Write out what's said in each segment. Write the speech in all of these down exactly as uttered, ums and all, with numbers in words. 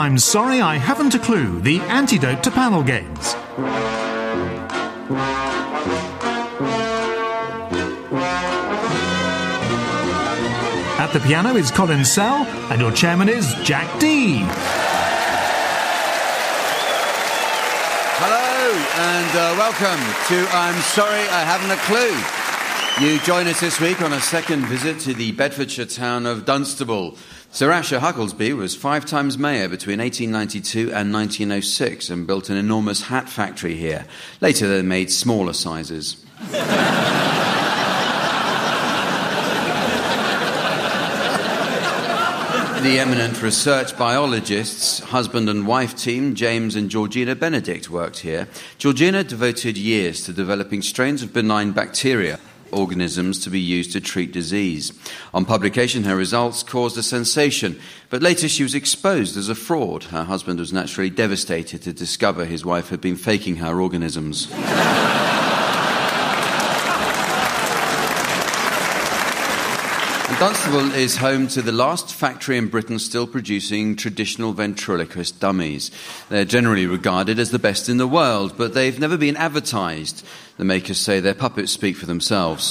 I'm Sorry I Haven't a Clue, the antidote to panel games. At the piano is Colin Sell, and your chairman is Jack Dee. Hello, and uh, welcome to I'm Sorry I Haven't a Clue. You join us this week on a second visit to the Bedfordshire town of Dunstable. Sir Asher Hucklesby was five times mayor between eighteen ninety-two and nineteen oh six and built an enormous hat factory here. Later they made smaller sizes. The eminent research biologists, husband and wife team, James and Georgina Benedict, worked here. Georgina devoted years to developing strains of benign bacteria, organisms to be used to treat disease. On publication, her results caused a sensation, but later she was exposed as a fraud. Her husband was naturally devastated to discover his wife had been faking her organisms. Dunstable is home to the last factory in Britain still producing traditional ventriloquist dummies. They're generally regarded as the best in the world, but they've never been advertised. The makers say their puppets speak for themselves.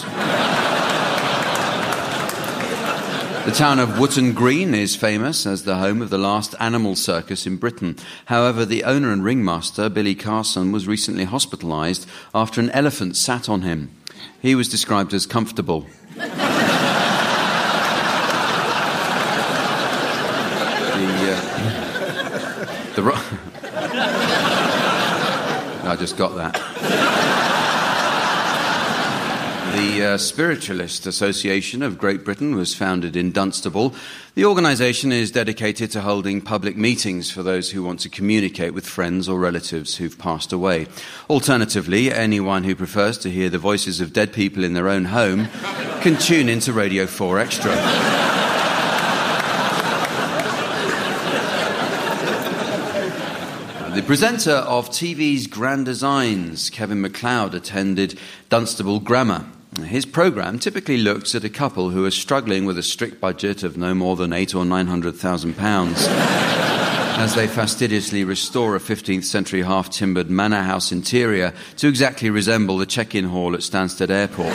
The town of Wootton Green is famous as the home of the last animal circus in Britain. However, the owner and ringmaster, Billy Carson, was recently hospitalised after an elephant sat on him. He was described as comfortable. The ro- I just got that. The uh, Spiritualist Association of Great Britain was founded in Dunstable. The organisation is dedicated to holding public meetings for those who want to communicate with friends or relatives who've passed away. Alternatively, anyone who prefers to hear the voices of dead people in their own home can tune into Radio four Extra. The presenter of T V's Grand Designs, Kevin MacLeod, attended Dunstable Grammar. His programme typically looks at a couple who are struggling with a strict budget of no more than eight or nine hundred thousand pounds as they fastidiously restore a fifteenth century half-timbered manor house interior to exactly resemble the check-in hall at Stansted Airport.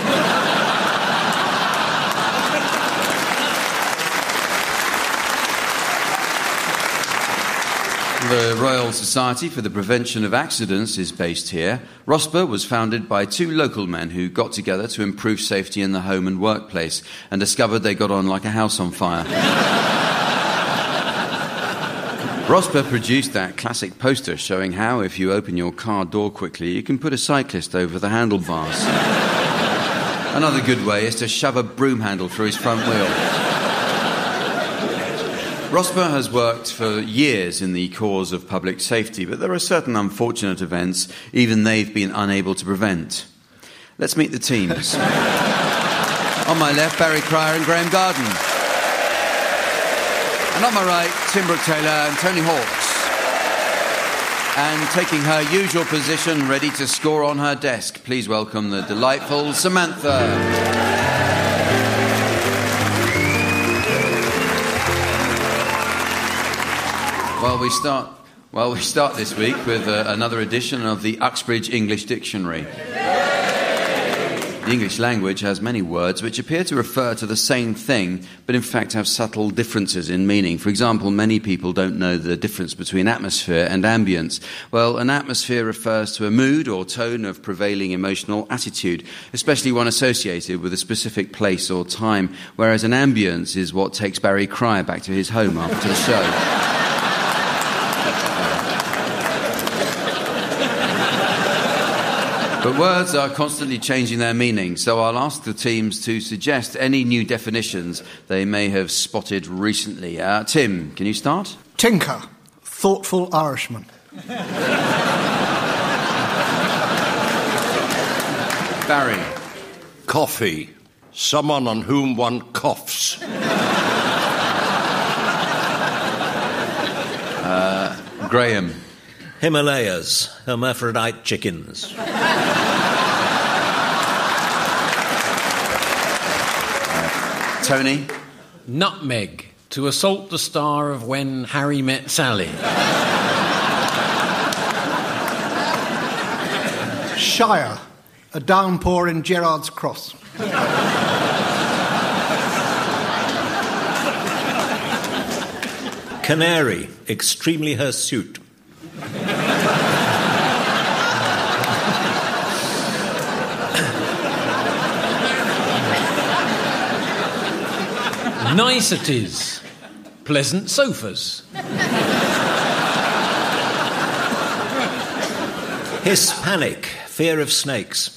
The Royal Society for the Prevention of Accidents is based here. ROSPA was founded by two local men who got together to improve safety in the home and workplace and discovered they got on like a house on fire. ROSPA produced that classic poster showing how, if you open your car door quickly, you can put a cyclist over the handlebars. Another good way is to shove a broom handle through his front wheel. ROSPA has worked for years in the cause of public safety, but there are certain unfortunate events even they've been unable to prevent. Let's meet the teams. On my left, Barry Cryer and Graham Garden. And on my right, Tim Brooke-Taylor and Tony Hawkes. And taking her usual position, ready to score on her desk, please welcome the delightful Samantha. Well, we start. Well, we start this week with uh, another edition of the Uxbridge English Dictionary. The English language has many words which appear to refer to the same thing, but in fact have subtle differences in meaning. For example, many people don't know the difference between atmosphere and ambience. Well, an atmosphere refers to a mood or tone of prevailing emotional attitude, especially one associated with a specific place or time, whereas an ambience is what takes Barry Cryer back to his home after the show. But words are constantly changing their meaning, so I'll ask the teams to suggest any new definitions they may have spotted recently. Uh, Tim, can you start? Tinker, thoughtful Irishman. Barry. Coffee, someone on whom one coughs. Uh, Graham. Himalayas, hermaphrodite chickens. Tony? Nutmeg, to assault the star of When Harry Met Sally. Shire, a downpour in Gerrard's Cross. Canary, extremely hirsute. Niceties, pleasant sofas. Hispanic, fear of snakes.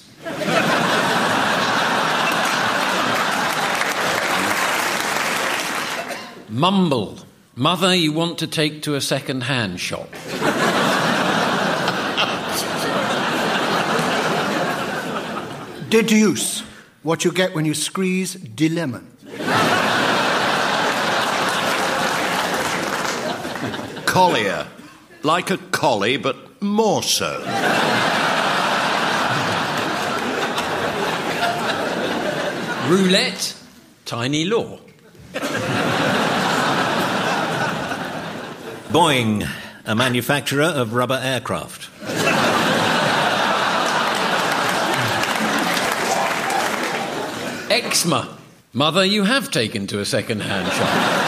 Mumble, mother you want to take to a second-hand shop. Deduce, what you get when you squeeze de lemon. Collier, like a collie, but more so. Roulette, tiny law. Boeing, a manufacturer of rubber aircraft. Eczema, mother you have taken to a second-hand shop.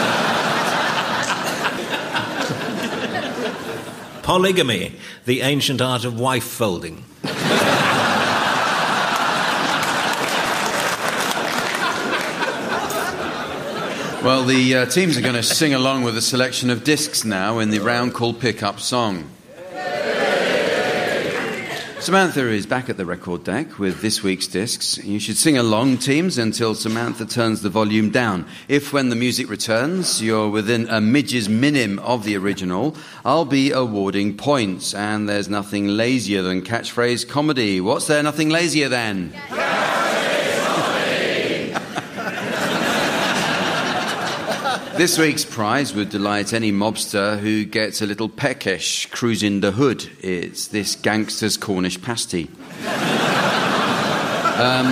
Polygamy, the ancient art of wife folding. Well, the uh, teams are going to sing along with a selection of discs now in the round called Pick-Up Song. Samantha is back at the record deck with this week's discs. You should sing along, teams, until Samantha turns the volume down. If, when the music returns, you're within a midge's minim of the original, I'll be awarding points. And there's nothing lazier than catchphrase comedy. What's there nothing lazier than? This week's prize would delight any mobster who gets a little peckish cruising the hood. It's this gangster's Cornish pasty. Um,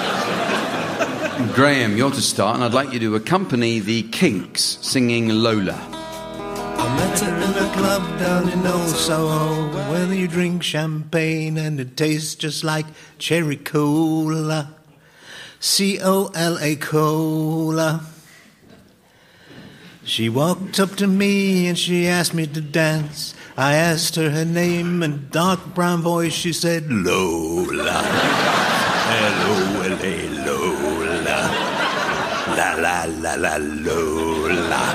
Graham, you're to start, and I'd like you to accompany the Kinks singing Lola. I met her in a club down in Old Soho, where you drink champagne and it tastes just like cherry cola. C O L A cola. She walked up to me and she asked me to dance. I asked her her name, and dark brown voice she said, Lola. Hello, L A, Lola. La la la la Lola.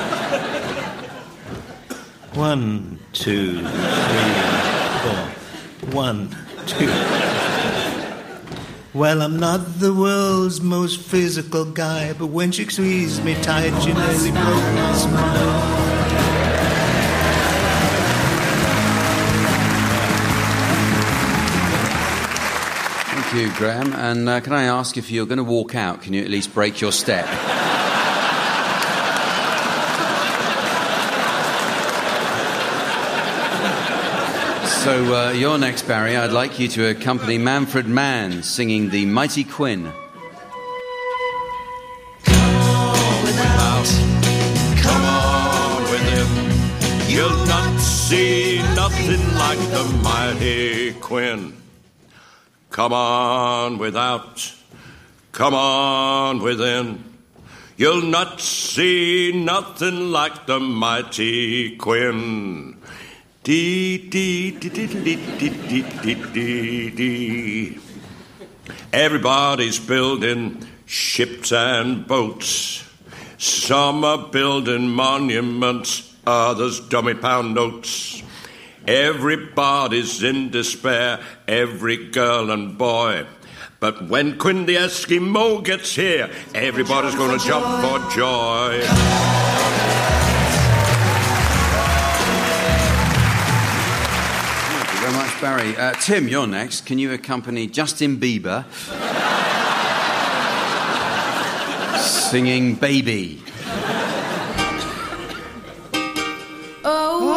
One, two, three, four. One, two. Well, I'm not the world's most physical guy, but when she squeezed me tight, she nearly broke my smile. Thank you, Graham. And uh, can I ask, if you're going to walk out, can you at least break your step? So, uh, you're next, Barry. I'd like you to accompany Manfred Mann singing The Mighty Quinn. Come on without, come on with him. You'll not see nothing like the mighty Quinn. Come on without, come on within. You'll not see nothing like the mighty Quinn. Dee, dee, dee, dee, dee, dee, dee, dee, dee. Everybody's building ships and boats. Some are building monuments, others dummy pound notes. Everybody's in despair, every girl and boy. But when Quinn the Eskimo gets here, everybody's gonna jump for joy. Very much, Barry. Uh, Tim, you're next. Can you accompany Justin Bieber singing Baby? Oh, oh,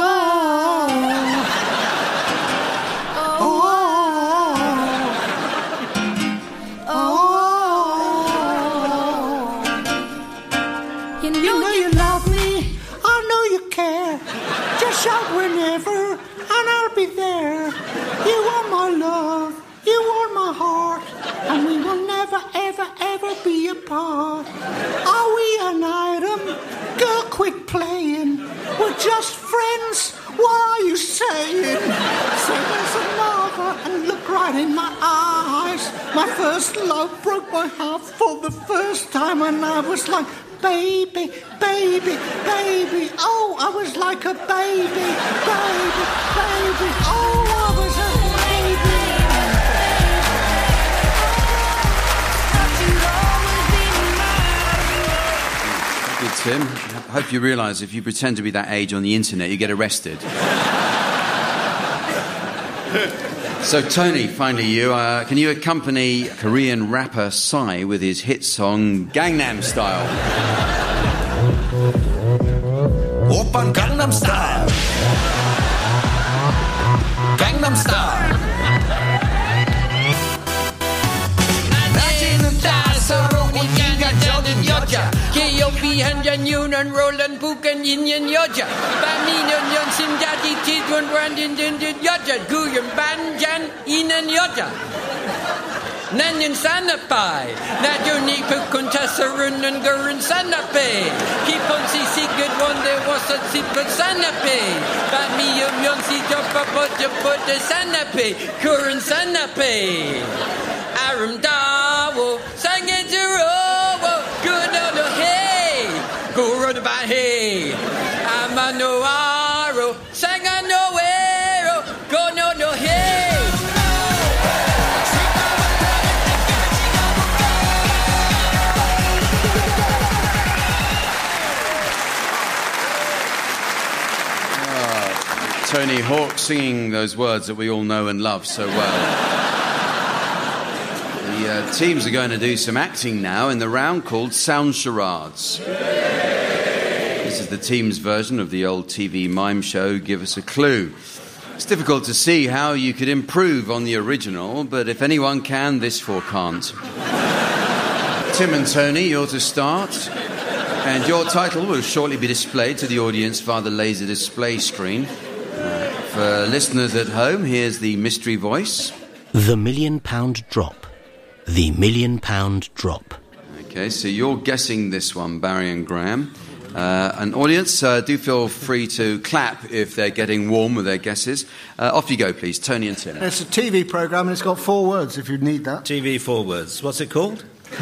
oh, oh, oh. You know you love me. just friends. What are you saying? Say there's another and look right in my eyes. My first love broke my heart for the first time, and I was like, baby, baby, baby. Oh, I was like a baby, baby, baby. Oh, I was a baby. Tim, I hope you realise if you pretend to be that age on the internet, you get arrested. So, Tony, finally you. Uh, can you accompany Korean rapper Psy with his hit song Gangnam Style? Oppan Gangnam Style. Gangnam Style. Bihan Janyunan Roland Bukan Yin Yoja Baminan Yon Simjati Tidwan Brandin Dindin Yoja Guyan Banjan Inan Yoja Nanyan Sanapai Najuni Pukuntasarun and Gurun Sanape Kipon Si Sigurd Wonder was a Siput Sanape Bamiyum Yonsi Jopapot Japot Sanape Kurun Sanape Aram Dawo Sangajarowo Good on the hey Guru the Bahe Amano Aro Sangano Ero Go no no hey Tony Hawk singing those words that we all know and love so well. The uh, teams are going to do some acting now in the round called Sound Charades. This is the team's version of the old T V mime show Give Us a Clue. It's difficult to see how you could improve on the original, but if anyone can, this four can't. Tim and Tony, you're to start. And your title will shortly be displayed to the audience via the laser display screen. For listeners at home, here's the mystery voice. The Million Pound Drop. The Million Pound Drop. Okay, so you're guessing this one, Barry and Graham. Uh, an audience, uh, do feel free to clap if they're getting warm with their guesses. Uh, off you go, please, Tony and Tim. It's a T V programme and it's got four words if you need that. T V four words. What's it called?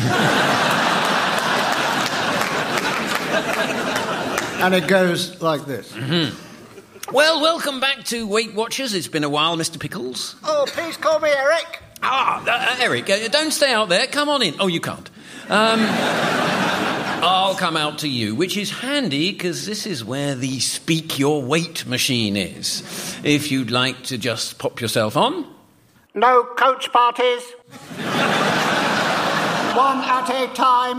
And it goes like this. Mm-hmm. Well, welcome back to Weight Watchers. It's been a while, Mister Pickles. Oh, please call me Eric. Ah, uh, Eric, uh, don't stay out there. Come on in. Oh, you can't. Um, I'll come out to you, which is handy because this is where the Speak Your Weight machine is. If you'd like to just pop yourself on. No coach parties. One at a time.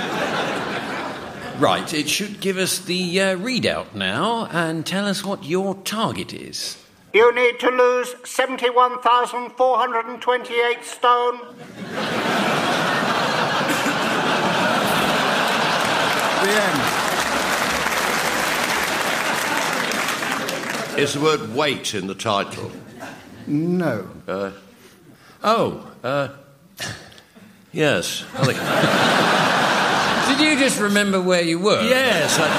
Right, it should give us the uh, readout now and tell us what your target is. You need to lose seventy-one thousand four hundred twenty-eight stone. The end. Is the word weight in the title? No. Uh, oh, uh, yes. I think... Did you just remember where you were? Yes. I...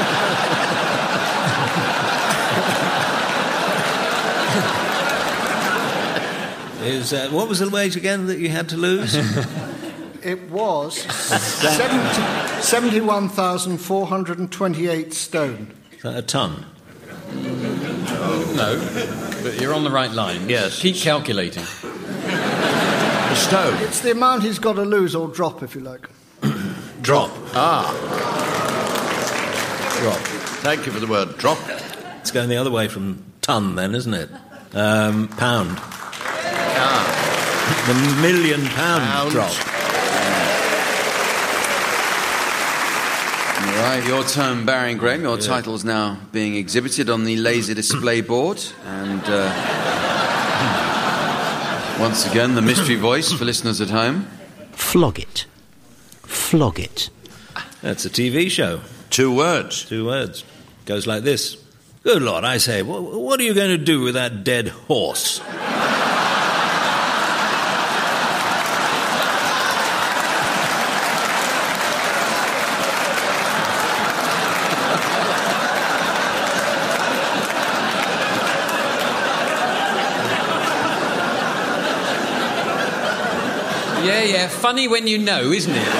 Is uh, what was the weight again that you had to lose? It was seventy, seventy-one thousand four hundred twenty-eight stone. Is that a ton? No, but you're on the right line. Yes. Keep calculating. A stone. It's the amount he's got to lose or drop, if you like. Drop. Ah. Drop. Thank you for the word drop. It's going the other way from ton then, isn't it? Um, pound. Ah. The million pound, Pound. drop. All right, your turn, Barry and Graham. Your yeah. title's now being exhibited on the laser display board. And uh, once again, the mystery voice for listeners at home. Flog it. Flog it. That's a T V show. Two words. Two words. Goes like this. Good Lord, I say, what, what are you going to do with that dead horse? Yeah, yeah, funny when you know, isn't it?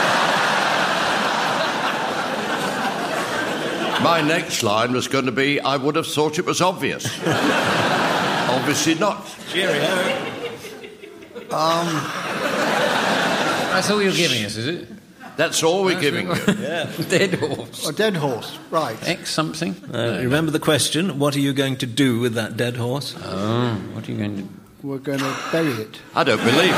My next line was going to be, I would have thought it was obvious. Obviously not. Cheerio. Um, That's all you're giving us, is it? That's all we're That's giving you. Yeah. Dead horse. a dead horse, right. X something? Uh, remember the question? What are you going to do with that dead horse? Oh, what are you going to do? We're going to bury it. I don't believe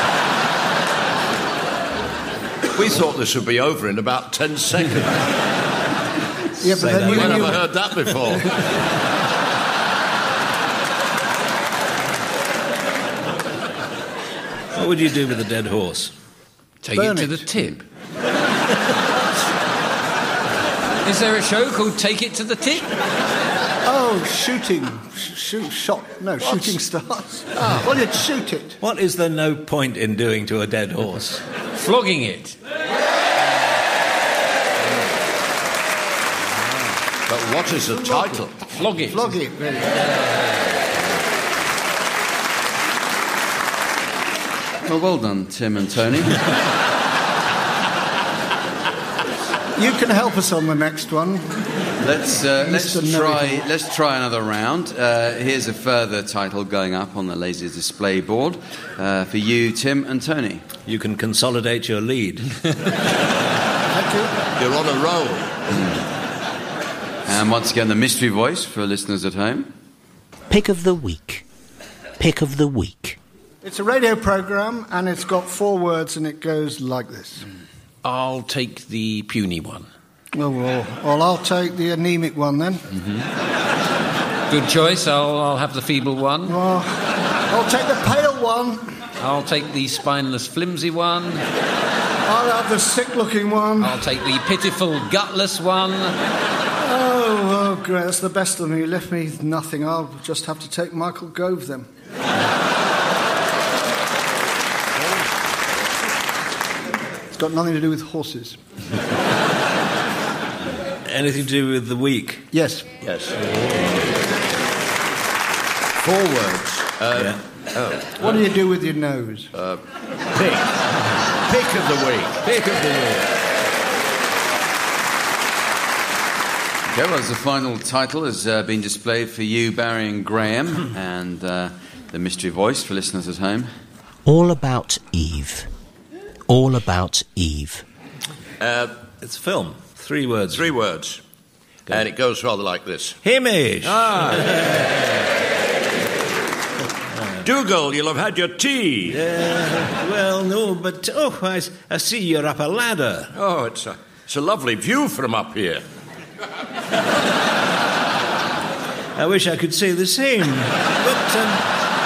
this. We thought this would be over in about ten seconds. Yeah, but Say then that you, We've you, never heard that before. What would you do with a dead horse? Take Burn it to it. the tip. Is there a show called Take It to the Tip? oh, shooting, sh- shoot, shot, no, shooting stars. Ah, well, you'd shoot it. What is there no point in doing to a dead horse? Flogging it. But what is the title? Flog it. Flog it, really. Well, well done, Tim and Tony. You can help us on the next one. Let's uh, let's Mister try Know-it-all. let's try another round. Uh, here's a further title going up on the laser display board uh, for you, Tim and Tony. You can consolidate your lead. Thank you. You're on a roll. And once again, the mystery voice for listeners at home. Pick of the week. Pick of the week. It's a radio programme, and it's got four words, and it goes like this. I'll take the puny one. Oh, well, well, I'll take the anemic one then. Good choice. I'll, I'll have the feeble one. Well, I'll take the pale one. I'll take the spineless, flimsy one. I'll have the sick-looking one. I'll take the pitiful, gutless one. Oh, oh, great, that's the best of me. You left me with nothing. I'll just have to take Michael Gove then. It's got nothing to do with horses. Anything to do with the week? Yes. Yes. Four words. Uh, Oh. What do you do with your nose? Uh, pick. Pick of the week. Pick of the week. Okay, well, as the final title has uh, been displayed for you, Barry and Graham, and uh, the mystery voice for listeners at home. All About Eve. All About Eve. Uh, It's a film. Three words. three words. And it goes rather like this. Hamish. Ah. Dougal, you'll have had your tea. Uh, well, no, but, oh, I, I see you're up a ladder. Oh, it's a, it's a lovely view from up here. I wish I could say the same. But, um,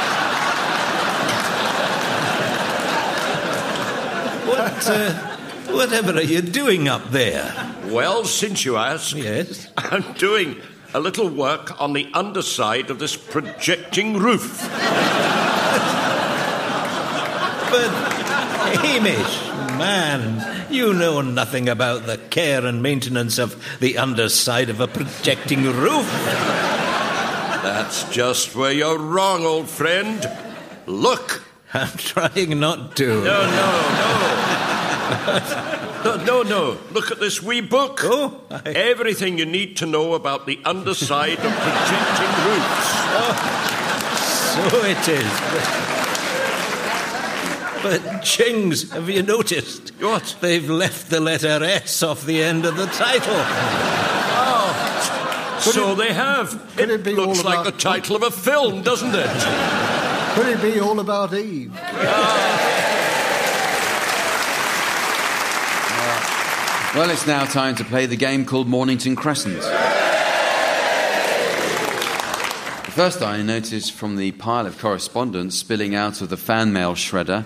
what, uh, whatever are you doing up there? Well, since you ask, Yes? I'm doing a little work on the underside of this projecting roof. But, Hamish, man, you know nothing about the care and maintenance of the underside of a projecting roof. That's just where you're wrong, old friend. Look. I'm trying not to. No, no, no. No, no, no. Look at this wee book. Oh, I- Everything you need to know about the underside of projecting roofs. So it is. But, but Chings, have you noticed? What? They've left the letter S off the end of the title. Oh, so they have. could It, it be looks all like about- the title of a film, doesn't it? Could it be all about Eve? Well, it's now time to play the game called Mornington Crescent. First, I noticed from the pile of correspondence spilling out of the fan mail shredder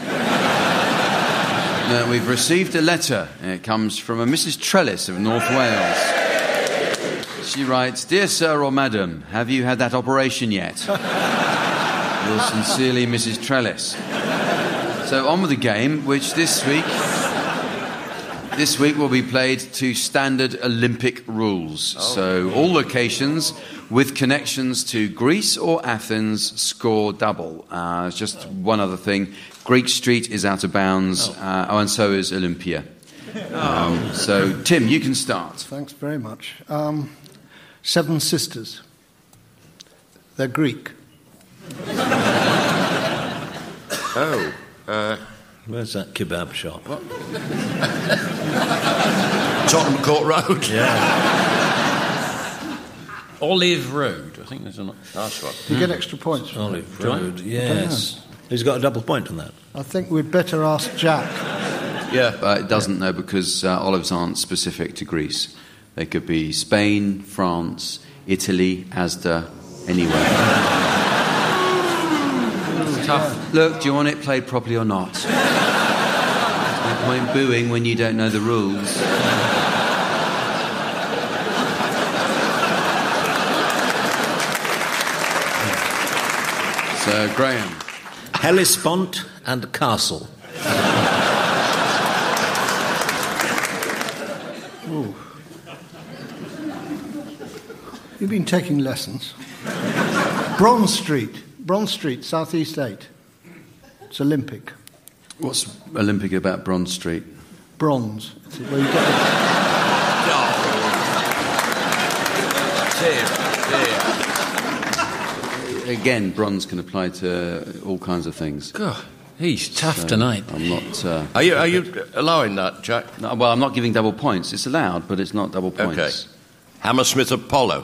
that we've received a letter. It comes from a Missus Trellis of North Wales. She writes, "Dear Sir or Madam, have you had that operation yet? Yours sincerely, Missus Trellis." So on with the game, which this week... This week will be played to standard Olympic rules. So all locations with connections to Greece or Athens score double. Uh, just one other thing. Greek Street is out of bounds. Oh, uh, oh and so is Olympia. Um, so, Tim, you can start. Thanks very much. Um, Seven Sisters. They're Greek. Oh, uh... where's that kebab shop? What? Tottenham Court Road. Yeah. Olive Road. I think there's a... That's right. You mm. get extra points. Olive Road, yes. He's got a double point on that. I think we'd better ask Jack. Yeah, but it doesn't know because uh, olives aren't specific to Greece. They could be Spain, France, Italy, Asda, anywhere. Tough. Look, do you want it played properly or not? There's no point booing when you don't know the rules. So, Graham. Hellespont and Castle. Ooh. You've been taking lessons. Bronze Street. Bronze Street, South East eight. It's Olympic. What's Olympic about Bronze Street? Bronze. It's where you get the... Again, bronze can apply to all kinds of things. God, he's tough so tonight. I'm not... Uh, are you are you allowing that, Jack? No, well, I'm not giving double points. It's allowed, but it's not double points. Okay. Hammersmith Apollo.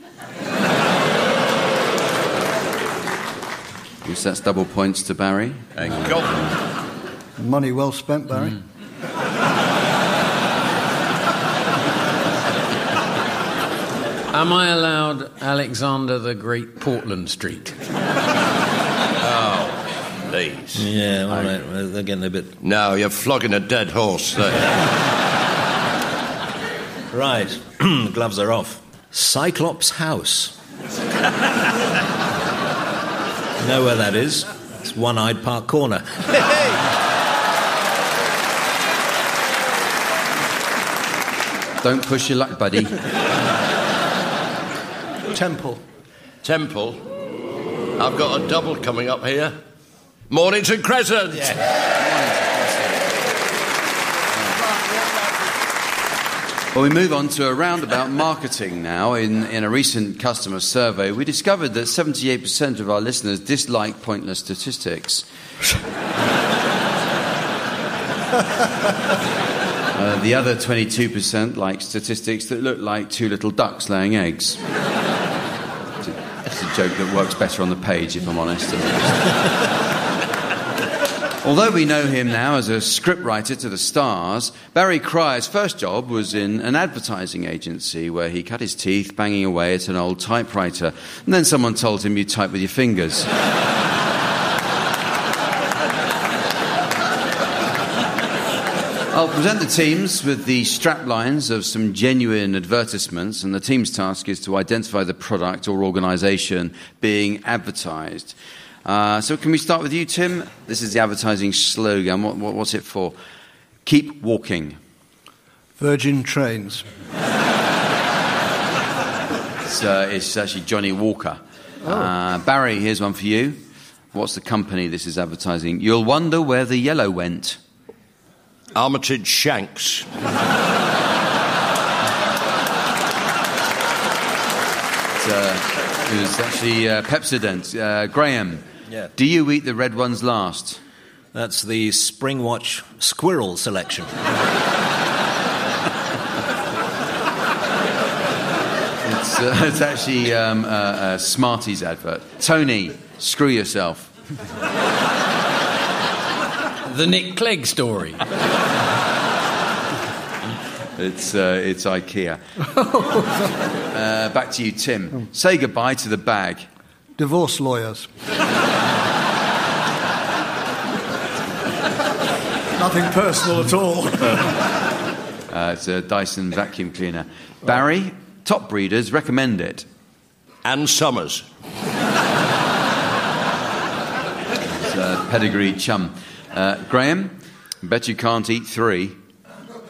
Yes, that's double points to Barry. Thank you. Money well spent, Barry. Mm. Am I allowed Alexander the Great Portland Street? Oh, please. Yeah, all right. Well, they're getting a bit... No, you're flogging a dead horse there. Right. Gloves are off. Cyclops House. Know where that is? It's One-Eyed Park Corner. Don't push your luck, buddy. Temple. Temple. I've got a double coming up here. Mornington Crescent. Yeah. Well, we move on to a roundabout marketing now. In, in a recent customer survey, we discovered that seventy-eight percent of our listeners dislike pointless statistics. uh, the other twenty-two percent like statistics that look like two little ducks laying eggs. It's a, it's a joke that works better on the page, if I'm honest. Although we know him now as a scriptwriter to the stars, Barry Cryer's first job was in an advertising agency where he cut his teeth banging away at an old typewriter, and then someone told him you type with your fingers. I'll present the teams with the straplines of some genuine advertisements, and the team's task is to identify the product or organisation being advertised. Uh, so can we start with you, Tim? This is the advertising slogan. What, what, what's it for? Keep walking. Virgin Trains. It's, uh, it's actually Johnny Walker. Oh. Uh, Barry, here's one for you. What's the company this is advertising? You'll wonder where the yellow went. Armitage Shanks. It's, uh, it was actually uh, Pepsodent. Uh, Graham. Yeah. Do you eat the red ones last? That's the Springwatch Squirrel selection. it's, uh, it's actually um, a, a Smarties advert. Tony, screw yourself. The Nick Clegg story. It's uh, it's IKEA. uh, back to you, Tim. Say goodbye to the bag. Divorce lawyers. Nothing personal at all. uh, it's a Dyson vacuum cleaner. Barry, top breeders recommend it. Ann Summers. It's a pedigreed chum. Uh, Graham, bet you can't eat three.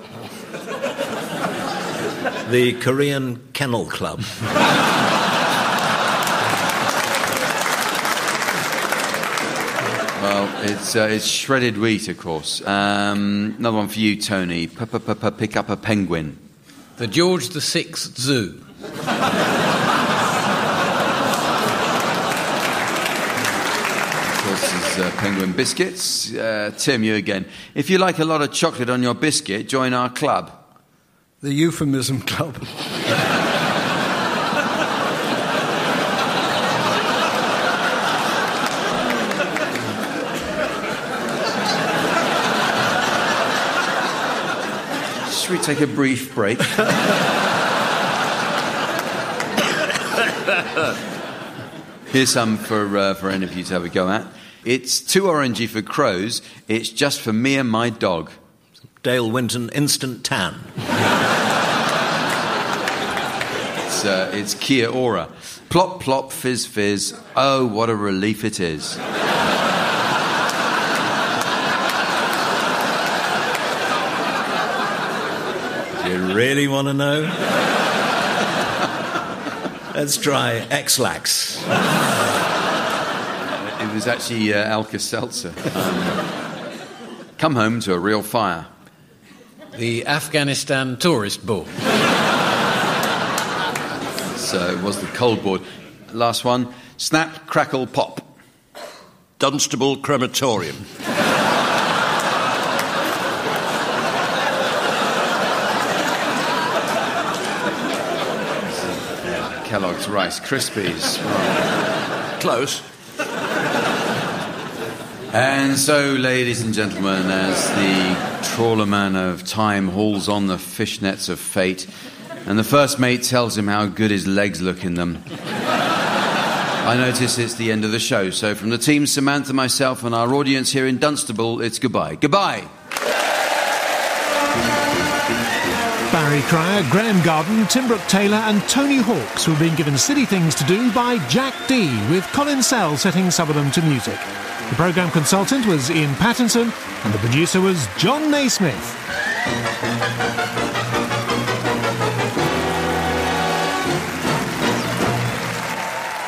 The Korean Kennel Club. Well, it's uh, it's shredded wheat, of course. Um, another one for you, Tony. Pick up a penguin. The George the Sixth Zoo. Uh, penguin biscuits. Uh, Tim, you again. If you like a lot of chocolate on your biscuit, join our club. The Euphemism Club. Should we take a brief break? Here's some for uh, for any of you to have a go at. It's too orangey for crows. It's just for me and my dog. Dale Winton instant tan. it's, uh, it's Kia Ora. Plop, plop, fizz, fizz. Oh, what a relief it is. Do you really want to know? Let's try X-Lax. It was actually uh, Alka-Seltzer. Um, come home to a real fire. The Afghanistan Tourist Board. So it was the cold board. Last one. Snap, crackle, pop. Dunstable Crematorium. Kellogg's Rice Krispies. Close. And so, ladies and gentlemen, as the trawlerman of time hauls on the fishnets of fate, and the first mate tells him how good his legs look in them, I notice it's the end of the show. So from the team, Samantha, myself, and our audience here in Dunstable, it's goodbye. Goodbye! Barry Cryer, Graham Garden, Tim Brooke-Taylor and Tony Hawks were being given Silly Things to Do by Jack D, with Colin Sell setting some of them to music. The programme consultant was Ian Pattinson and the producer was John Naismith.